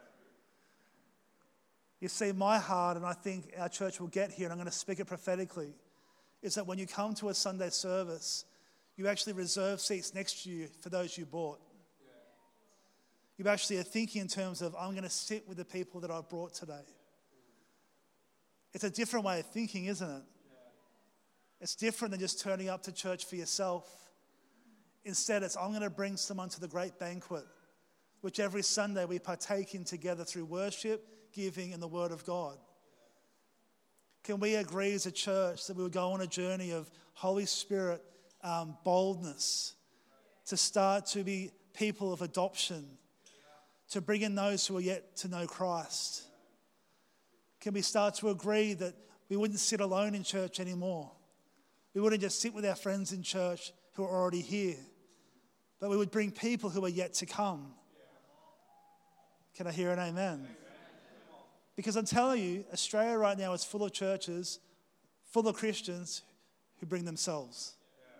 B: You see, my heart, and I think our church will get here, and I'm going to speak it prophetically, is that when you come to a Sunday service, you actually reserve seats next to you for those you brought. You actually are thinking in terms of, I'm going to sit with the people that I've brought today. It's a different way of thinking, isn't it? It's different than just turning up to church for yourself. Instead, it's, I'm going to bring someone to the great banquet, which every Sunday we partake in together through worship, giving, and the Word of God. Can we agree as a church that we would go on a journey of Holy Spirit boldness, to start to be people of adoption, to bring in those who are yet to know Christ? Can we start to agree that we wouldn't sit alone in church anymore? We wouldn't just sit with our friends in church who are already here, but we would bring people who are yet to come. Can I hear an amen? Because I'm telling you, Australia right now is full of churches, full of Christians who bring themselves.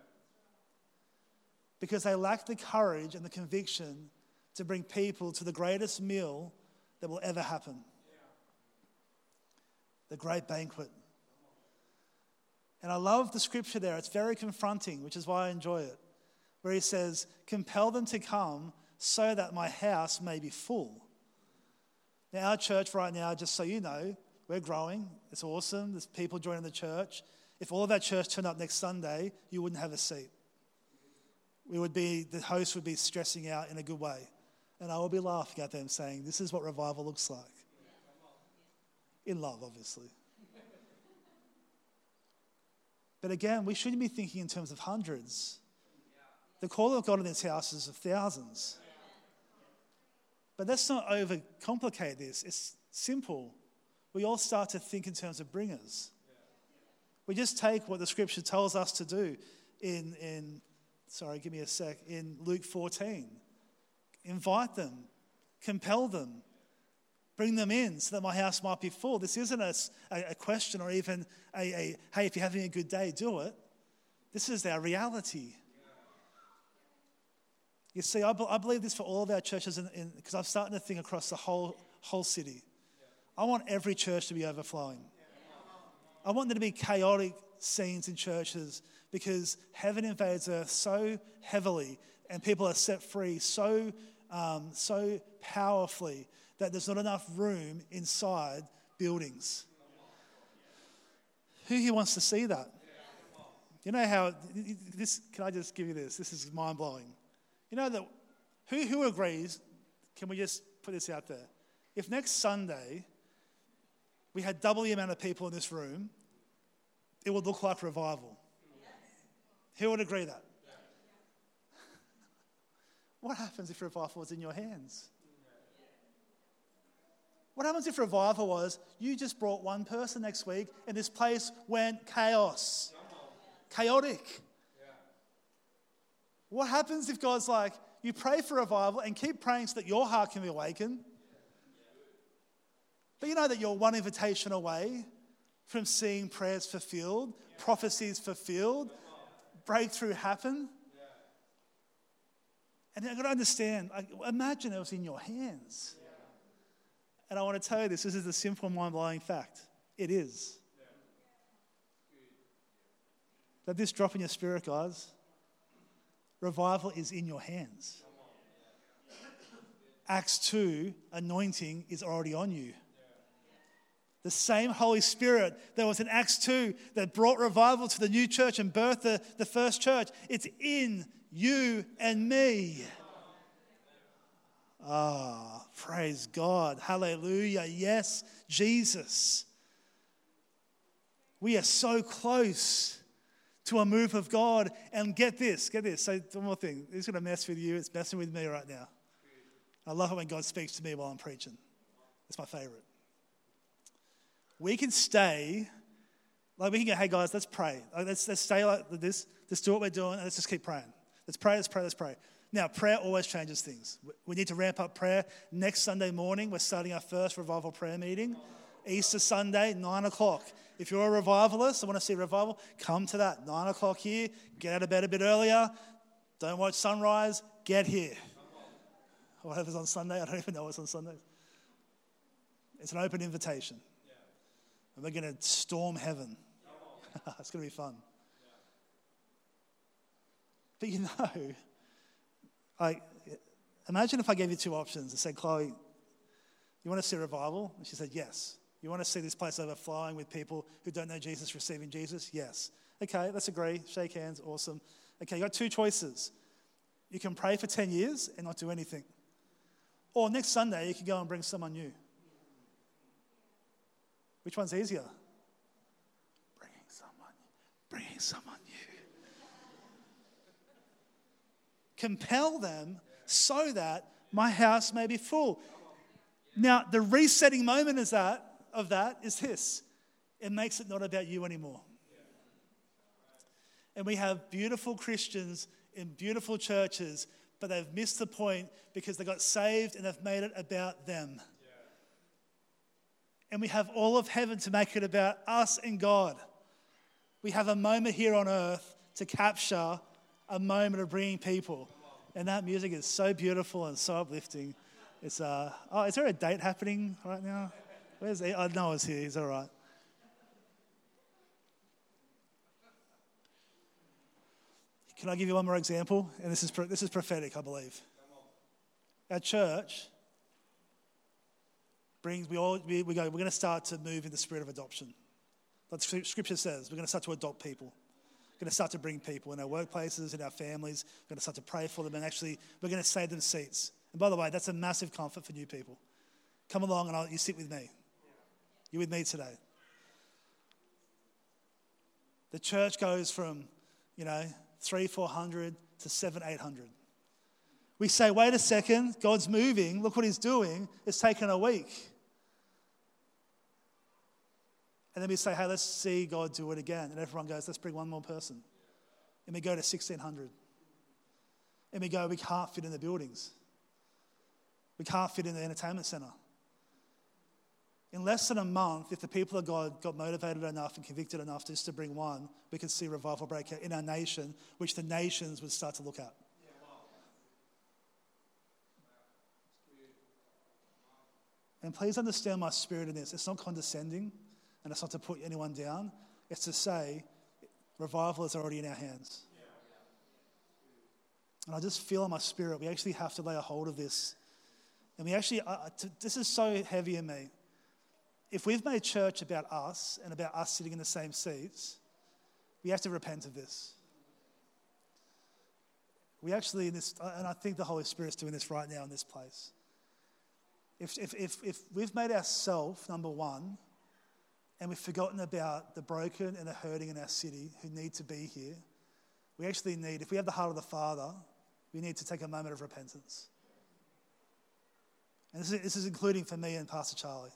B: Because they lack the courage and the conviction to bring people to the greatest meal that will ever happen. The great banquet. And I love the scripture there. It's very confronting, which is why I enjoy it. Where he says, compel them to come so that my house may be full. Now, our church right now, just so you know, we're growing. It's awesome. There's people joining the church. If all of our church turned up next Sunday, you wouldn't have a seat. The host would be stressing out in a good way. And I will be laughing at them saying, this is what revival looks like. In love, obviously. But again, we shouldn't be thinking in terms of hundreds. The call of God in this house is of thousands. But let's not overcomplicate this. It's simple. We all start to think in terms of bringers. We just take what the scripture tells us to do in Luke 14. Invite them, compel them, bring them in so that my house might be full. This isn't a question or even hey, if you're having a good day, do it. This is our reality. You see, I believe this for all of our churches because I'm starting to think across the whole city. I want every church to be overflowing. I want there to be chaotic scenes in churches because heaven invades earth so heavily and people are set free so powerfully that there's not enough room inside buildings. Who here wants to see that? You know how this? Can I just give you this? This is mind blowing. You know that who agrees? Can we just put this out there? If next Sunday we had double the amount of people in this room, it would look like revival. Who would agree that? What happens if revival was in your hands? What happens if revival was you just brought one person next week and this place went chaos? Chaotic. What happens if God's like, you pray for revival and keep praying so that your heart can be awakened? But you know that you're one invitation away from seeing prayers fulfilled, prophecies fulfilled, breakthrough happen. And I've got to understand, imagine it was in your hands. And I want to tell you this is the simple, mind-blowing fact. It is. Let this drop in your spirit, guys. Revival is in your hands. Acts 2, anointing is already on you. The same Holy Spirit that was in Acts 2 that brought revival to the new church and birthed the first church, it's in you and me. Praise God. Hallelujah. Yes, Jesus. We are so close to a move of God. And get this. So one more thing. This is going to mess with you. It's messing with me right now. I love it when God speaks to me while I'm preaching. It's my favorite. We can stay, like we can go, hey guys, let's pray. Let's stay like this. Let's do what we're doing and let's just keep praying. Let's pray. Now, prayer always changes things. We need to ramp up prayer. Next Sunday morning, we're starting our first revival prayer meeting. Easter Sunday, 9 o'clock. If you're a revivalist, I want to see revival, come to that. 9 o'clock here. Get out of bed a bit earlier. Don't watch sunrise. Get here. Whatever's on Sunday, I don't even know what's on Sundays. It's an open invitation. And we're going to storm heaven. It's going to be fun. But you know, imagine if I gave you two options. I said, Chloe, you want to see revival? And she said, yes. You want to see this place overflowing with people who don't know Jesus receiving Jesus? Yes. Okay, let's agree. Shake hands. Awesome. Okay, you got two choices. You can pray for 10 years and not do anything. Or next Sunday, you can go and bring someone new. Which one's easier? Bringing someone new. Compel them so that my house may be full. Now, the resetting moment of that is this. It makes it not about you anymore. And we have beautiful Christians in beautiful churches, but they've missed the point because they got saved and they've made it about them. And we have all of heaven to make it about us and God. We have a moment here on earth to capture a moment of bringing people. And that music is so beautiful and so uplifting. It's is there a date happening right now? Where's he? Oh, Noah's here. He's all right. Can I give you one more example? And this is prophetic, I believe. Our church we're going to start to move in the spirit of adoption. Like Scripture says, we're going to start to adopt people. We're going to start to bring people in our workplaces, in our families. We're going to start to pray for them, and actually we're going to save them seats. And by the way, that's a massive comfort for new people. Come along and you sit with me. You're with me today. The church goes from, 300-400 to 700-800. We say, wait a second, God's moving. Look what he's doing. It's taken a week. And then we say, hey, let's see God do it again. And everyone goes, let's bring one more person. And we go to 1,600. And we go, we can't fit in the buildings. We can't fit in the entertainment center. In less than a month, if the people of God got motivated enough and convicted enough just to bring one, we could see revival break out in our nation, which the nations would start to look at. And please understand my spirit in this. It's not condescending, and it's not to put anyone down. It's to say, revival is already in our hands. And I just feel in my spirit, we actually have to lay a hold of this. And we actually, this is so heavy in me. If we've made church about us and about us sitting in the same seats, we have to repent of this. We actually, and I think the Holy Spirit's doing this right now in this place. If we've made ourselves number one, and we've forgotten about the broken and the hurting in our city who need to be here, we actually need, if we have the heart of the Father, we need to take a moment of repentance. And this is including for me and Pastor Charlie.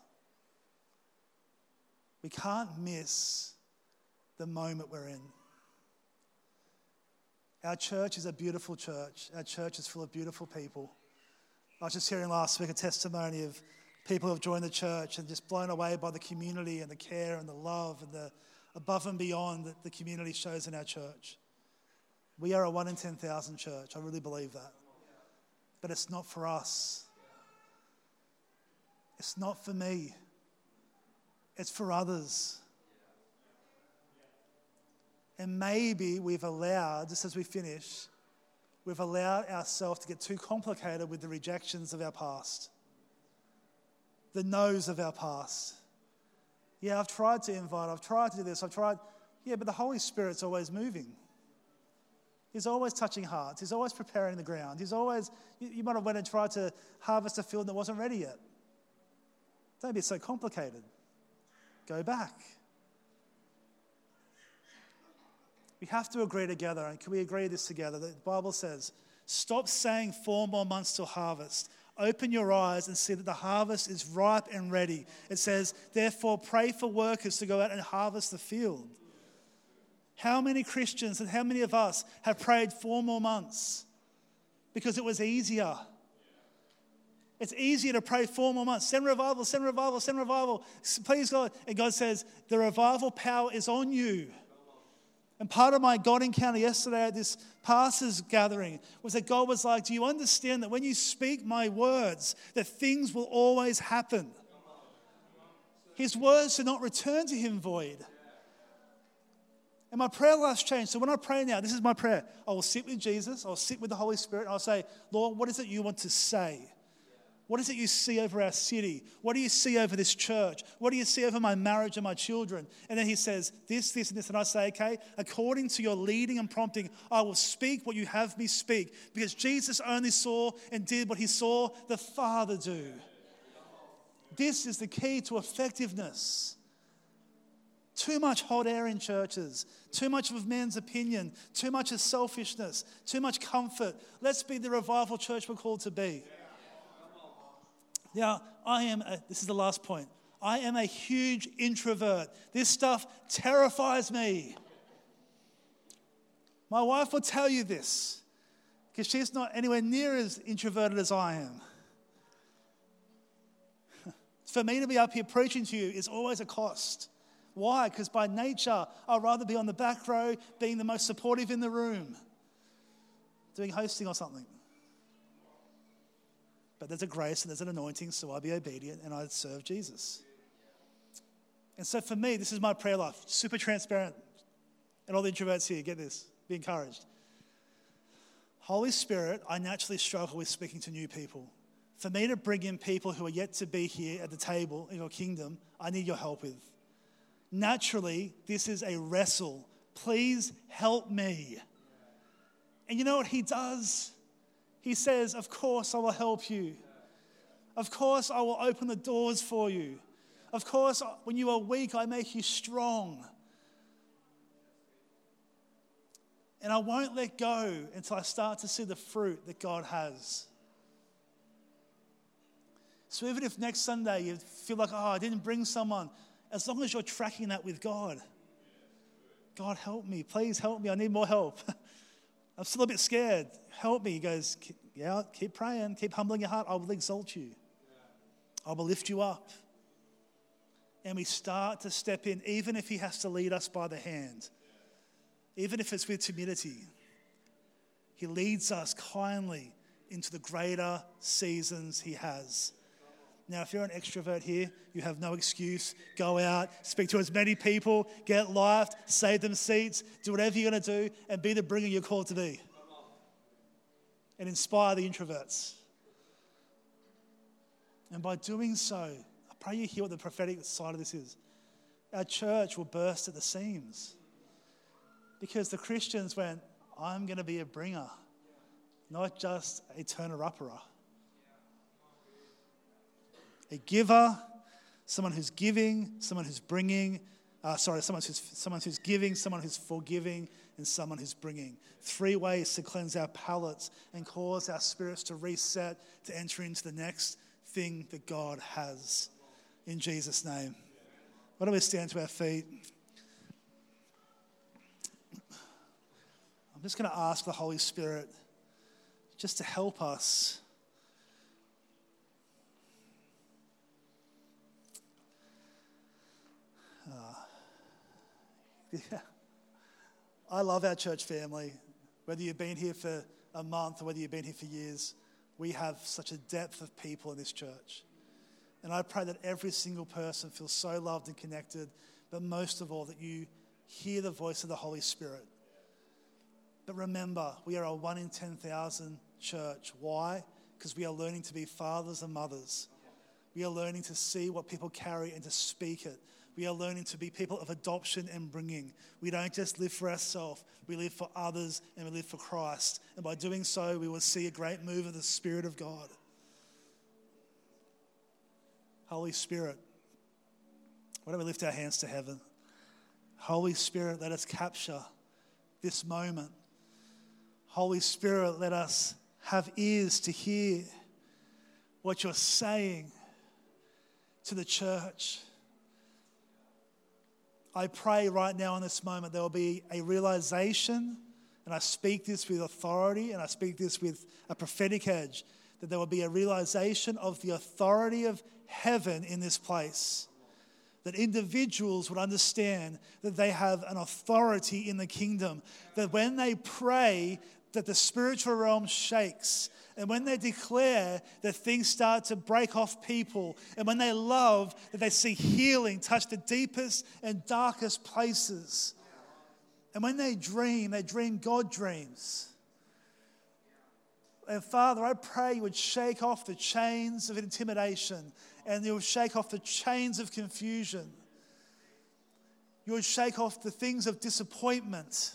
B: We can't miss the moment we're in. Our church is a beautiful church. Our church is full of beautiful people. I was just hearing last week a testimony of people who have joined the church and just blown away by the community and the care and the love and the above and beyond that the community shows in our church. We are a 1 in 10,000 church. I really believe that. But it's not for us. It's not for me. It's for others. And maybe we've allowed, just as we finish, we've allowed ourselves to get too complicated with the rejections of our past, the no's of our past. Yeah, I've tried to invite, I've tried to do this, Yeah, but the Holy Spirit's always moving. He's always touching hearts. He's always preparing the ground. He's always, you might have went and tried to harvest a field that wasn't ready yet. Don't be so complicated. Go back. We have to agree together, and can we agree this together? The Bible says, stop saying 4 more months till harvest. Open your eyes and see that the harvest is ripe and ready. It says, therefore pray for workers to go out and harvest the field. How many Christians and how many of us have prayed 4 more months because it was easier? It's easier to pray 4 more months. Send revival, send revival, send revival. Please God. And God says, the revival power is on you. And part of my God encounter yesterday at this pastor's gathering was that God was like, do you understand that when you speak my words, that things will always happen? His words should not return to him void. And my prayer life's changed. So when I pray now, this is my prayer. I will sit with Jesus. I'll sit with the Holy Spirit. And I'll say, Lord, what is it you want to say? What is it you see over our city? What do you see over this church? What do you see over my marriage and my children? And then he says, this, and this. And I say, okay, according to your leading and prompting, I will speak what you have me speak. Because Jesus only saw and did what he saw the Father do. This is the key to effectiveness. Too much hot air in churches, too much of man's opinion, too much of selfishness, too much comfort. Let's be the revival church we're called to be. Now, this is the last point. I am a huge introvert. This stuff terrifies me. My wife will tell you this because she's not anywhere near as introverted as I am. For me to be up here preaching to you is always a cost. Why? Because by nature, I'd rather be on the back row, being the most supportive in the room, doing hosting or something. But there's a grace and there's an anointing, so I'll be obedient and I'd serve Jesus. And so for me, this is my prayer life, super transparent. And all the introverts here, get this, be encouraged. Holy Spirit, I naturally struggle with speaking to new people. For me to bring in people who are yet to be here at the table in your kingdom, I need your help with. Naturally, this is a wrestle. Please help me. And you know what he does? He says, of course I will help you. Of course I will open the doors for you. Of course, when you are weak, I make you strong. And I won't let go until I start to see the fruit that God has. So even if next Sunday you feel like, I didn't bring someone, as long as you're tracking that with God. God, help me. Please help me. I need more help. I'm still a bit scared. Help me. He goes, yeah, keep praying. Keep humbling your heart. I will exalt you. I will lift you up. And we start to step in, even if he has to lead us by the hand. Even if it's with timidity. He leads us kindly into the greater seasons he has. Now, if you're an extrovert here, you have no excuse. Go out, speak to as many people, get life, save them seats, do whatever you're going to do, and be the bringer you're called to be. And inspire the introverts. And by doing so, I pray you hear what the prophetic side of this is. Our church will burst at the seams. Because the Christians went, I'm going to be a bringer, not just a turner-upperer. A giver, someone who's giving, someone who's bringing, someone who's giving, someone who's forgiving, and someone who's bringing. 3 ways to cleanse our palates and cause our spirits to reset, to enter into the next thing that God has. In Jesus' name. Why don't we stand to our feet? I'm just going to ask the Holy Spirit just to help us. Yeah. I love our church family. Whether you've been here for a month or whether you've been here for years, we have such a depth of people in this church. And I pray that every single person feels so loved and connected, but most of all that you hear the voice of the Holy Spirit. But remember, we are a 1 in 10,000 church. Why? Because we are learning to be fathers and mothers. We are learning to see what people carry and to speak it. We are learning to be people of adoption and bringing. We don't just live for ourselves. We live for others and we live for Christ. And by doing so, we will see a great move of the Spirit of God. Holy Spirit, why don't we lift our hands to heaven? Holy Spirit, let us capture this moment. Holy Spirit, let us have ears to hear what you're saying to the church. I pray right now in this moment there will be a realization, and I speak this with authority and I speak this with a prophetic edge, that there will be a realization of the authority of heaven in this place. That individuals would understand that they have an authority in the kingdom. That when they pray, that the spiritual realm shakes. And when they declare, that things start to break off people. And when they love, that they see healing touch the deepest and darkest places. And when they dream God dreams. And Father, I pray you would shake off the chains of intimidation and you would shake off the chains of confusion. You would shake off the things of disappointment.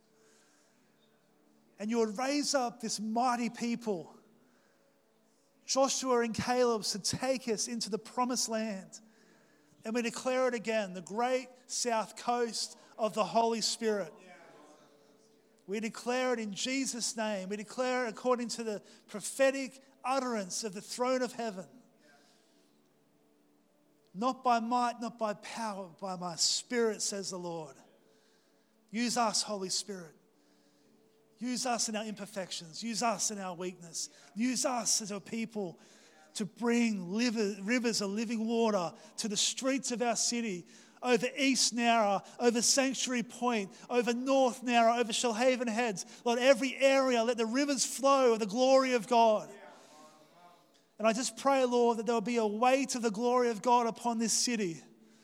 B: And you would raise up this mighty people, Joshua and Caleb, to take us into the promised land. And we declare it again, the great south coast of the Holy Spirit. We declare it in Jesus' name. We declare it according to the prophetic utterance of the throne of heaven. Not by might, not by power, but by my Spirit, says the Lord. Use us, Holy Spirit. Use us in our imperfections. Use us in our weakness. Use us as a people to bring rivers of living water to the streets of our city, over East Nowra, over Sanctuary Point, over North Nowra, over Shoalhaven Heads. Lord, every area, let the rivers flow of the glory of God. And I just pray, Lord, that there will be a weight of the glory of God upon this city.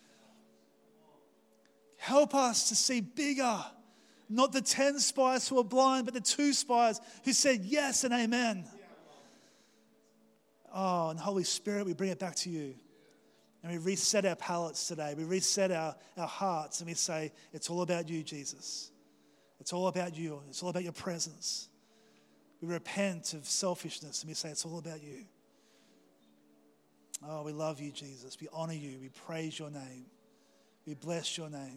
B: Help us to see bigger, not the 10 spies who are blind, but the 2 spies who said yes and amen. Oh, and Holy Spirit, we bring it back to you. And we reset our palates today. We reset our hearts and we say, it's all about you, Jesus. It's all about you. It's all about your presence. We repent of selfishness and we say, it's all about you. Oh, we love you, Jesus. We honor you. We praise your name. We bless your name.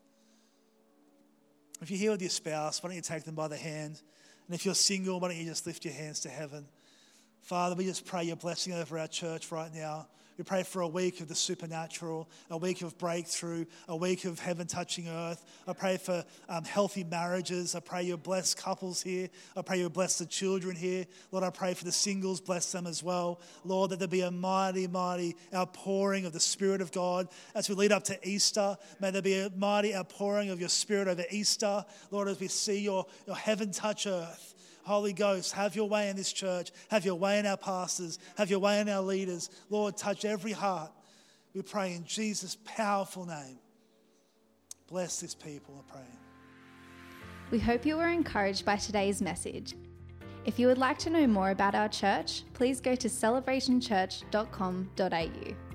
B: If you're here with your spouse, why don't you take them by the hand? And if you're single, why don't you just lift your hands to heaven? Father, we just pray your blessing over our church right now. We pray for a week of the supernatural, a week of breakthrough, a week of heaven touching earth. I pray for healthy marriages. I pray you bless couples here. I pray you bless the children here. Lord, I pray for the singles, bless them as well. Lord, that there be a mighty, mighty outpouring of the Spirit of God. As we lead up to Easter, may there be a mighty outpouring of your Spirit over Easter. Lord, as we see your heaven touch earth. Holy Ghost, have your way in this church. Have your way in our pastors. Have your way in our leaders. Lord, touch every heart. We pray in Jesus' powerful name. Bless this people, I pray.
A: We hope you were encouraged by today's message. If you would like to know more about our church, please go to celebrationchurch.com.au.